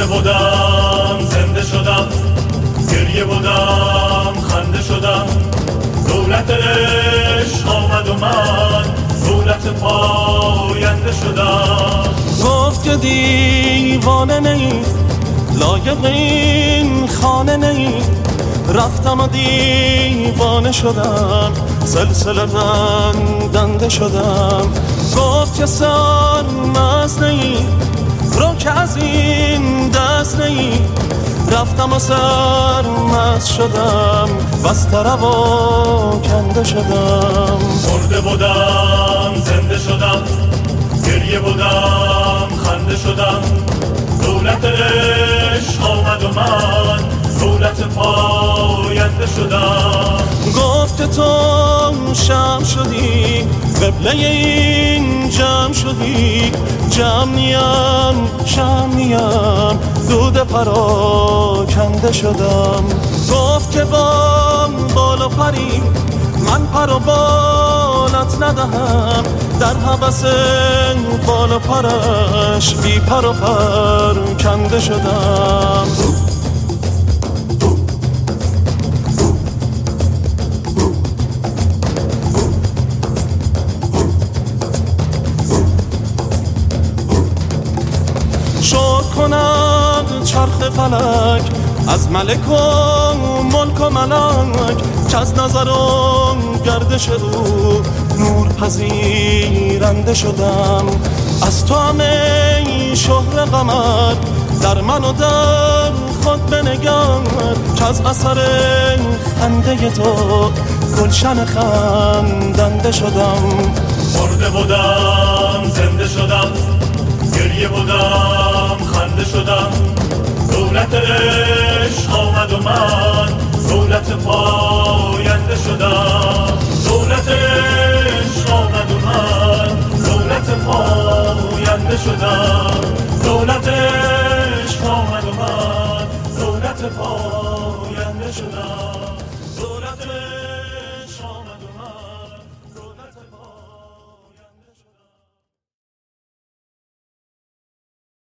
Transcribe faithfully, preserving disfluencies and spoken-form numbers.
مرده بودم زنده شدم، گریه بودم خنده شدم، دولت عشق آمد و من دولت پاینده شدم. گفت که دیوانه نی، لایق این خانه نی، رفتم و دیوانه شدم، سلسله بندنده شدم. گفت که سر مست نی، رو که از این دست نی، رفتم و سر مست شدم، بس طرب و کنده شدم. مرده بودم زنده شدم، گریه بودم خنده شدم، دولت عشق آمد و من دولت پاینده شدم. گفت که تو شم شدی، قبله این جمع شدی، جمع نیم شم نیم، دود پراکنده شدم. گفت که با بال و پری من پر و بالت ندهم، در حبس بال و پرش بی پر و پر کنده شدم. شکر کند چرخ فلک از ملک و ملک و ملک، که از نظر و گردش او نور پذیرنده شدم. از تو همه شهر قمر در من و در خود بنگر، که از اثر خنده تو گلشن خندنده شدم. مرده بودم زنده شدم، گریه بودم خنده شدم، دولت عشق آمد و من دولت پاینده شدم. دولت عشق آمد و من دولت پاینده شدم. دولت عشق آمد و من دولت پاینده شدم.